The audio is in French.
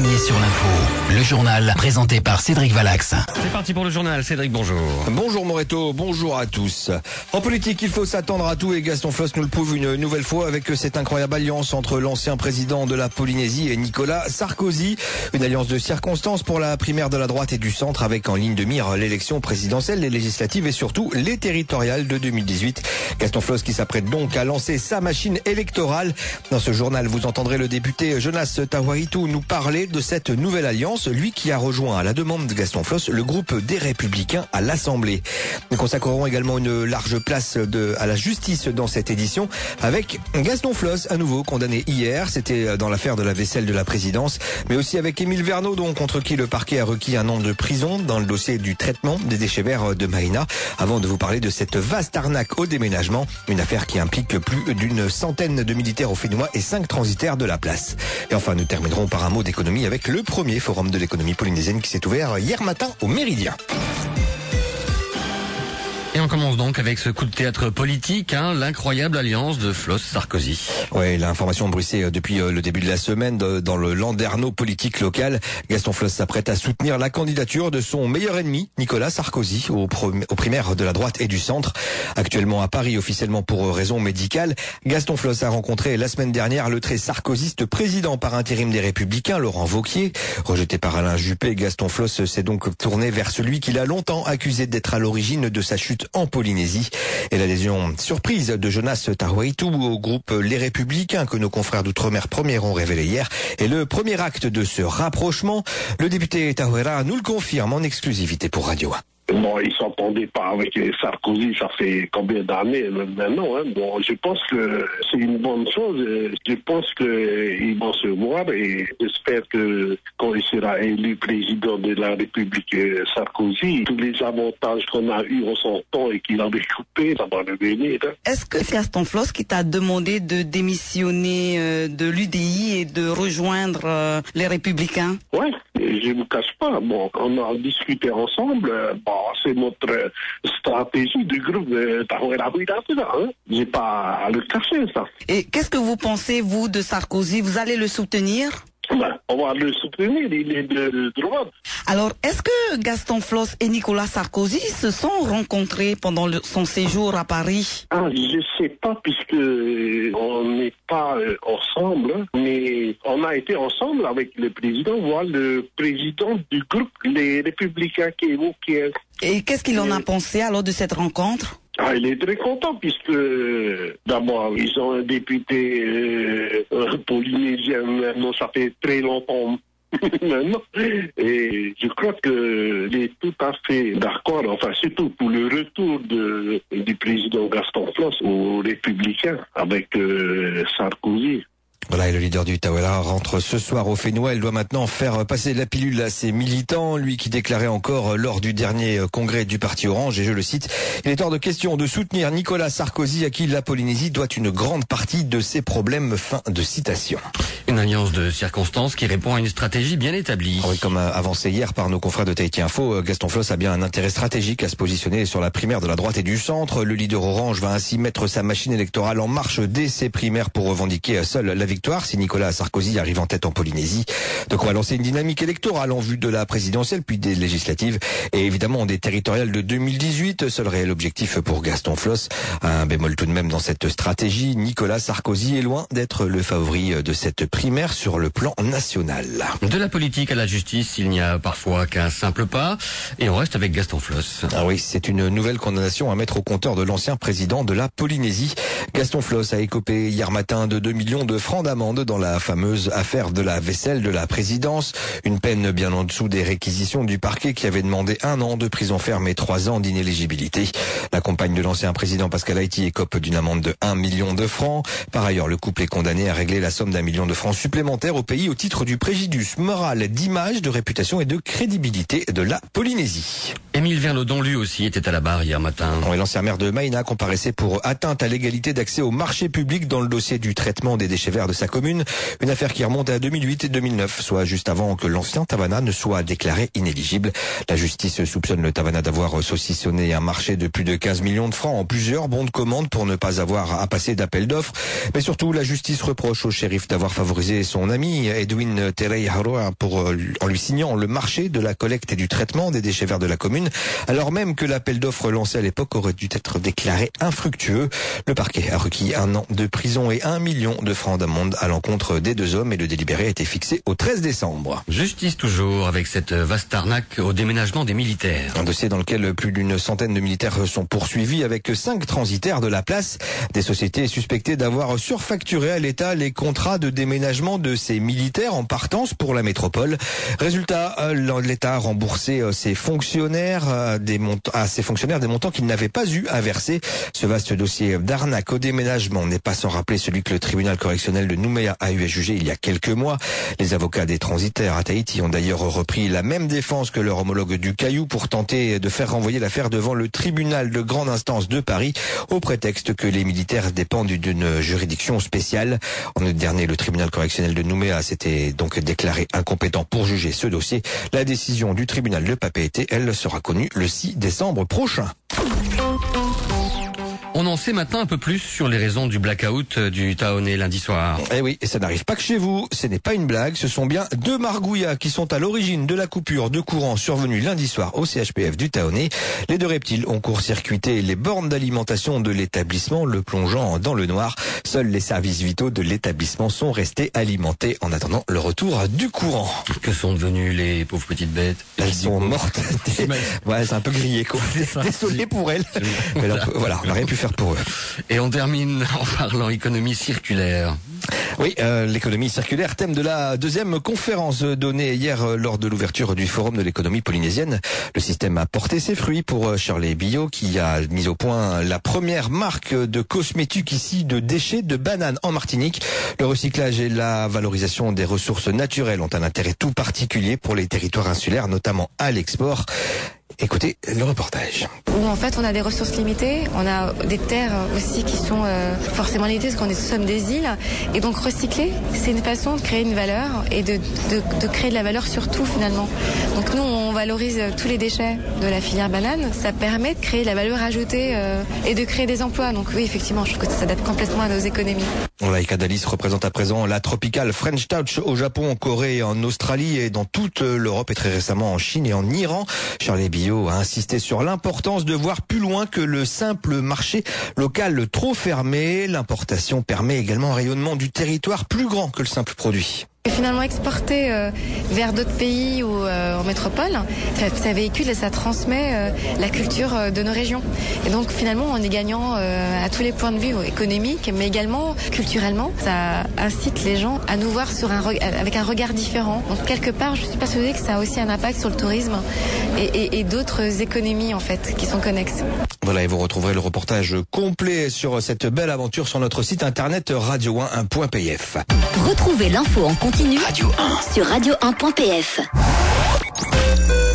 premier sur l'info. Le journal présenté par Cédric Valax. C'est parti pour le journal. Cédric, bonjour. Bonjour Moreto, bonjour à tous. En politique, il faut s'attendre à tout et Gaston Flosse nous le prouve une nouvelle fois avec cette incroyable alliance entre l'ancien président de la Polynésie et Nicolas Sarkozy. Une alliance de circonstances pour la primaire de la droite et du centre avec en ligne de mire l'élection présidentielle, les législatives et surtout les territoriales de 2018. Gaston Flosse qui s'apprête donc à lancer sa machine électorale. Dans ce journal, vous entendrez le député Jonas Tahuaritu nous parler de cette nouvelle alliance, lui qui a rejoint à la demande de Gaston Flosse le groupe des Républicains à l'Assemblée. Nous consacrerons également une large place à la justice dans cette édition avec Gaston Flosse à nouveau condamné hier. C'était dans l'affaire de la vaisselle de la présidence, mais aussi avec Émile Verneau, donc contre qui le parquet a requis un an de prison dans le dossier du traitement des déchets verts de Marina. Avant de vous parler de cette vaste arnaque au déménagement, une affaire qui implique plus d'une centaine de militaires au Fénois et 5 transitaires de la place. Et enfin, nous terminerons par un mot d'économie avec le premier forum de l'économie polynésienne qui s'est ouvert hier matin au Méridien. Et on commence donc avec ce coup de théâtre politique, l'incroyable alliance de Flosse-Sarkozy. Oui, l'information bruissée depuis le début de la semaine dans le landerneau politique local. Gaston Flosse s'apprête à soutenir la candidature de son meilleur ennemi, Nicolas Sarkozy, aux primaires de la droite et du centre. Actuellement à Paris, officiellement pour raison médicale, Gaston Flosse a rencontré la semaine dernière le très sarkozyste président par intérim des Républicains, Laurent Wauquiez. Rejeté par Alain Juppé, Gaston Flosse s'est donc tourné vers celui qu'il a longtemps accusé d'être à l'origine de sa chute en Polynésie. Et l'adhésion surprise de Jonas Tahuaritu au groupe Les Républicains que nos confrères d'Outre-mer Premier ont révélé hier est le premier acte de ce rapprochement. Le député Tahuera nous le confirme en exclusivité pour Radio 1. Bon, ils s'entendaient pas avec Sarkozy, ça fait combien d'années maintenant, hein. Bon, je pense que c'est une bonne chose. Je pense qu'ils vont se voir et j'espère que quand il sera élu président de la République Sarkozy, tous les avantages qu'on a eu en son temps et qu'il avait coupé, ça va revenir. Hein. Est-ce que c'est Gaston Flosse qui t'a demandé de démissionner de l'UDI et de rejoindre les Républicains? Ouais, je ne vous cache pas. Bon, on a discuté ensemble. Bon, c'est notre stratégie du groupe de Tahuera. Hein. J'ai pas à le cacher, ça. Et qu'est-ce que vous pensez, vous, de Sarkozy? Vous allez le soutenir? Ben, on va le soutenir, il est de droite. Alors, est-ce que Gaston Flosse et Nicolas Sarkozy se sont rencontrés pendant son séjour à Paris? Je sais pas, puisque on n'est pas ensemble, mais on a été ensemble avec le président, voire le président du groupe Les Républicains qui évoquait. Et qu'est-ce qu'il en a pensé alors de cette rencontre? Il est très content puisque d'abord ils ont un député polynésien, maintenant ça fait très longtemps maintenant, et je crois qu'il est tout à fait d'accord, enfin surtout pour le retour du président Gaston Flosse aux Républicains avec Sarkozy. Voilà, et le leader du Tahuera rentre ce soir au Fénois. Il doit maintenant faire passer la pilule à ses militants. Lui qui déclarait encore lors du dernier congrès du Parti Orange, et je le cite, il est hors de question de soutenir Nicolas Sarkozy à qui la Polynésie doit une grande partie de ses problèmes. Fin de citation. Une alliance de circonstances qui répond à une stratégie bien établie. Oui, comme avancé hier par nos confrères de Tahiti Info, Gaston Flosse a bien un intérêt stratégique à se positionner sur la primaire de la droite et du centre. Le leader Orange va ainsi mettre sa machine électorale en marche dès ses primaires pour revendiquer seul la victoire si Nicolas Sarkozy arrive en tête en Polynésie. De quoi lancer une dynamique électorale en vue de la présidentielle puis des législatives et évidemment des territoriales de 2018. Seul réel objectif pour Gaston Flosse. Un bémol tout de même dans cette stratégie, Nicolas Sarkozy est loin d'être le favori de cette primaire sur le plan national. De la politique à la justice, il n'y a parfois qu'un simple pas et on reste avec Gaston Flosse. Ah oui, c'est une nouvelle condamnation à mettre au compteur de l'ancien président de la Polynésie. Gaston Flosse a écopé hier matin de 2 millions de francs d'amende dans la fameuse affaire de la vaisselle de la présidence. Une peine bien en dessous des réquisitions du parquet qui avait demandé 1 an de prison ferme et 3 ans d'inéligibilité. La compagne de l'ancien président Pascal Haïti écope d'une amende de 1 million de francs. Par ailleurs, le couple est condamné à régler la somme d'1 million de francs supplémentaires au pays au titre du préjudice moral, d'image, de réputation et de crédibilité de la Polynésie. Émile Verneau, lui aussi, était à la barre hier matin. Oui, l'ancien maire de Maïna comparaissait pour atteinte à l'égalité d'accès au marché public dans le dossier du traitement des déchets verts de sa commune. Une affaire qui remonte à 2008 et 2009, soit juste avant que l'ancien Tavana ne soit déclaré inéligible. La justice soupçonne le Tavana d'avoir saucissonné un marché de plus de 15 millions de francs en plusieurs bons de commande pour ne pas avoir à passer d'appel d'offres. Mais surtout, la justice reproche au shérif d'avoir favorisé favorisé son ami Edwin Terey Haroa en lui signant le marché de la collecte et du traitement des déchets verts de la commune, alors même que l'appel d'offres lancé à l'époque aurait dû être déclaré infructueux. Le parquet a requis 1 an de prison et 1 million de francs d'amende à l'encontre des 2 hommes et le délibéré a été fixé au 13 décembre. Justice toujours avec cette vaste arnaque au déménagement des militaires. Un dossier dans lequel plus d'une centaine de militaires sont poursuivis avec 5 transitaires de la place. Des sociétés suspectées d'avoir surfacturé à l'État les contrats de déménagement de ces militaires en partance pour la métropole. Résultat, l'État a remboursé ses fonctionnaires des montants qu'ils n'avaient pas eu à verser. Ce vaste dossier d'arnaque au déménagement n'est pas sans rappeler celui que le tribunal correctionnel de Nouméa a eu à juger il y a quelques mois. Les avocats des transitaires à Tahiti ont d'ailleurs repris la même défense que leur homologue du Caillou pour tenter de faire renvoyer l'affaire devant le tribunal de grande instance de Paris au prétexte que les militaires dépendent d'une juridiction spéciale. En août dernier, le tribunal correctionnel de Nouméa s'était donc déclaré incompétent pour juger ce dossier. La décision du tribunal de Papeete, elle, sera connue le 6 décembre prochain. On en sait maintenant un peu plus sur les raisons du blackout du Taonais lundi soir. Eh oui, et ça n'arrive pas que chez vous, ce n'est pas une blague, ce sont bien 2 margouillas qui sont à l'origine de la coupure de courant survenue lundi soir au CHPF du Taonais. Les 2 reptiles ont court-circuité les bornes d'alimentation de l'établissement, le plongeant dans le noir. Seuls les services vitaux de l'établissement sont restés alimentés en attendant le retour du courant. Que sont devenues les pauvres petites bêtes? Elles sont mortes. Ouais, c'est un peu grillé, quoi. Désolé pour elles. Mais là, voilà, on n'a rien pu faire pour eux. Et on termine en parlant économie circulaire. Oui, l'économie circulaire, thème de la 2e conférence donnée hier lors de l'ouverture du Forum de l'économie polynésienne. Le système a porté ses fruits pour Shirley Billot qui a mis au point la première marque de cosmétiques ici de déchets de bananes en Martinique. Le recyclage et la valorisation des ressources naturelles ont un intérêt tout particulier pour les territoires insulaires, notamment à l'export. Écoutez le reportage. Où en fait on a des ressources limitées, on a des terres aussi qui sont forcément limitées parce qu'on est sommes des îles. Et donc recycler, c'est une façon de créer une valeur et de créer de la valeur sur tout finalement. Donc nous on valorise tous les déchets de la filière banane, ça permet de créer de la valeur ajoutée et de créer des emplois. Donc oui effectivement je trouve que ça s'adapte complètement à nos économies. Laïka Dalis représente à présent la Tropical French Touch au Japon, en Corée, en Australie et dans toute l'Europe et très récemment en Chine et en Iran. Shirley Billot a insisté sur l'importance de voir plus loin que le simple marché local trop fermé. L'importation permet également un rayonnement du territoire plus grand que le simple produit. Et finalement exporter vers d'autres pays ou en métropole, ça véhicule et ça transmet la culture de nos régions. Et donc finalement on est gagnant à tous les points de vue économiques, mais également culturellement. Ça incite les gens à nous voir avec un regard différent. Donc quelque part je suis persuadée que ça a aussi un impact sur le tourisme et d'autres économies en fait qui sont connexes. Voilà, et vous retrouverez le reportage complet sur cette belle aventure sur notre site internet radio1.pf. Retrouvez l'info en continu sur radio1.pf.